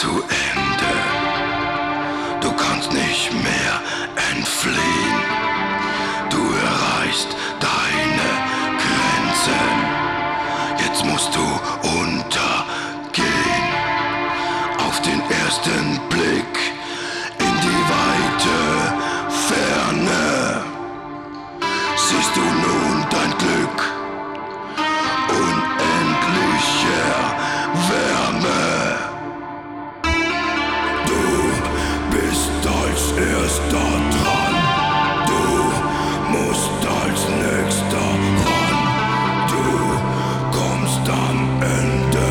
zu Ende. Du kannst nicht mehr entfliehen. Du erreichst deine Grenzen. Jetzt musst du untergehen. Auf den ersten Blick in die weite Ferne siehst du nun dein Glück, unendlicher Wärme. Du bist als erster dran, du musst als nächster ran, du kommst am Ende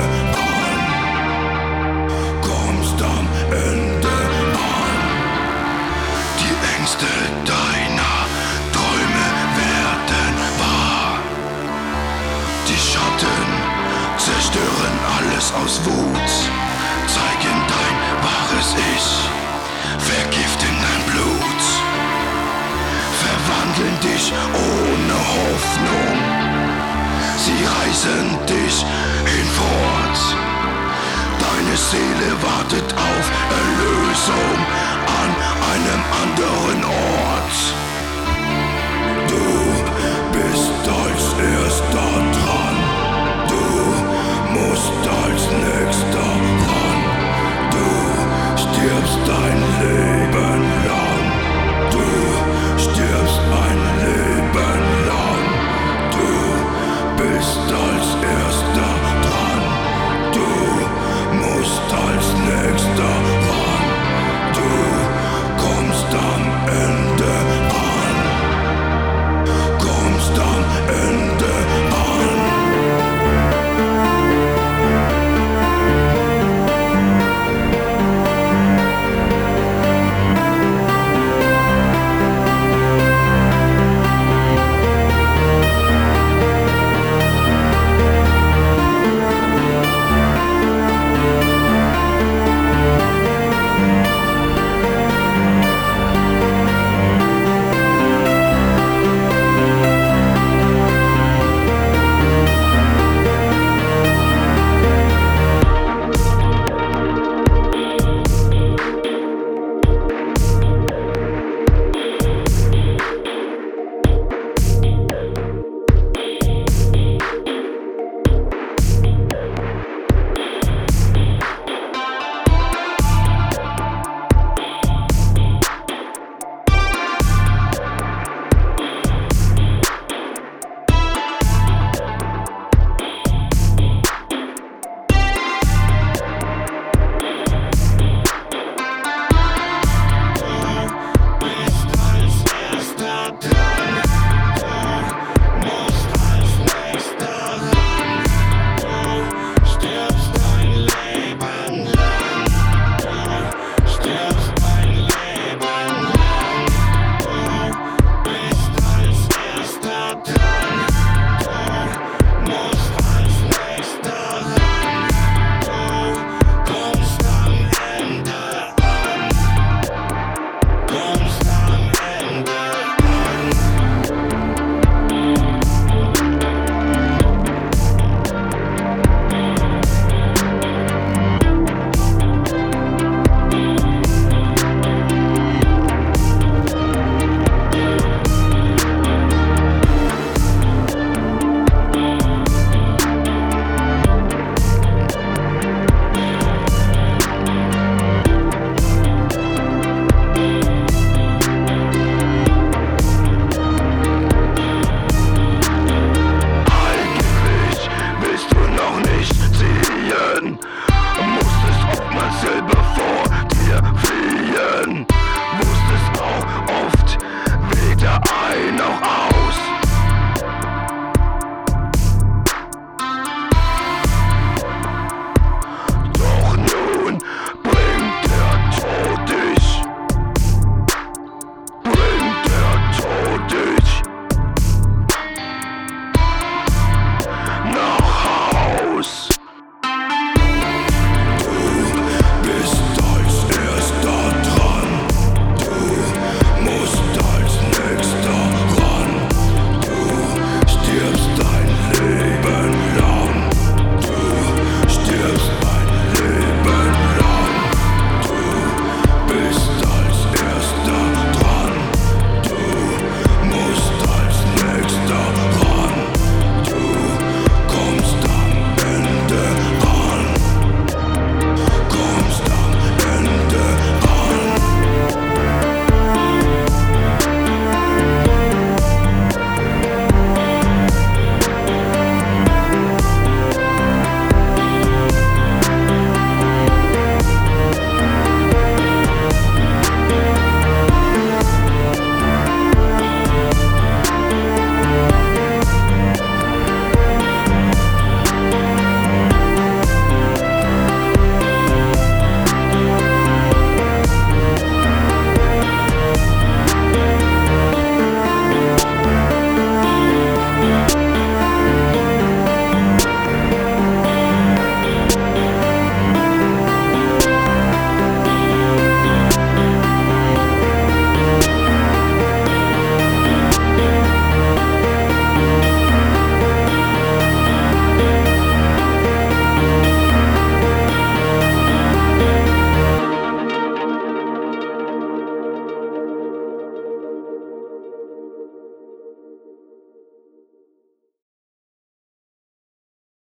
an, kommst am Ende an. Die Ängste deiner Träume werden wahr. Die Schatten zerstören alles aus Wut, zeigen dein wahres Ich, vergiften dein Blut, verwandeln dich ohne Hoffnung. Sie reißen dich hinfort. Deine Seele wartet auf Erlösung an einem anderen Ort.